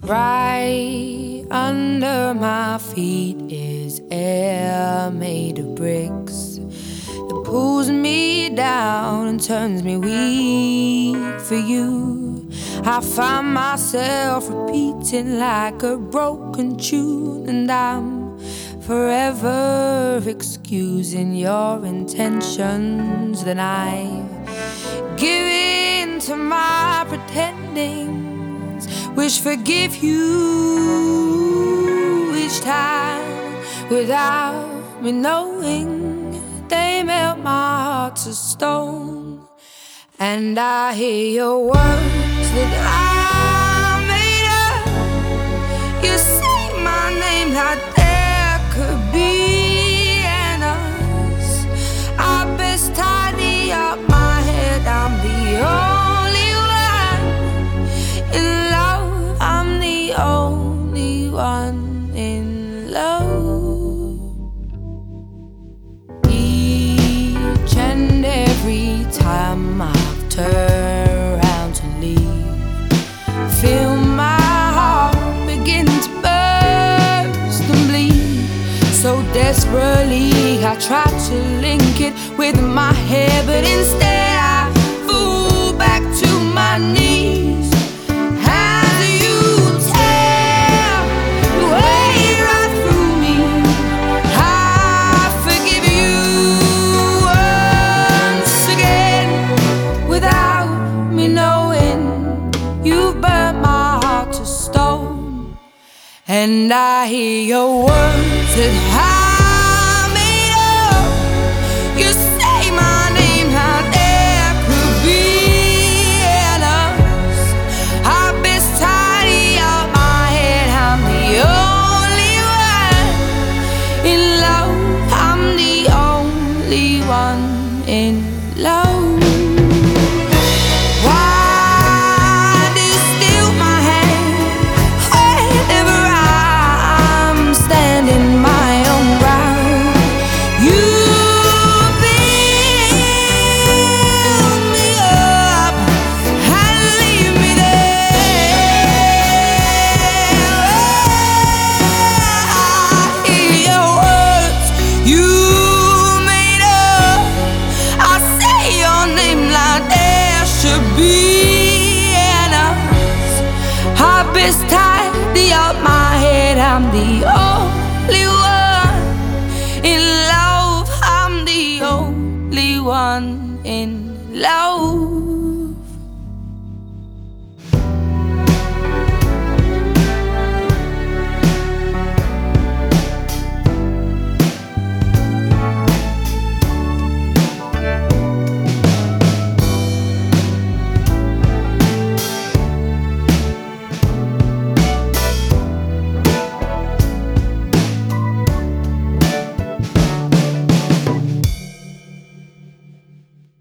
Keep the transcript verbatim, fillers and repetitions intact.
Right under my feet is air made of bricks that pulls me down and turns me weak for you. I find myself repeating like a broken tune, and I'm forever excusing your intentions. Then I give in to my pretending, wish forgive you each time without me knowing. They melt my heart to stone, and I hear your words that I made up. You say my name like there could be an us. I best tidy up my head, I'm the only one in love. I'm the only one in love. Each and every time I've turned around to leave, feel my heart begin to burst and bleed. So desperately I try to link it with my hair, but instead I fall back to my knees. As you tear your way right through me, I forgive you once again without me knowing. You burnt my heart to stone, and I hear your words that I made up. You say my name like there could be an us. I best tidy up my head, I'm the only one in love. I'm the only one in love. Why do you steal my hand whenever I'm standing my own ground? You build me up and leave me there. I hear your words you made up. I say your name like there should be an us. I best tidy up my head, I'm the only one in love. I'm the only one in love.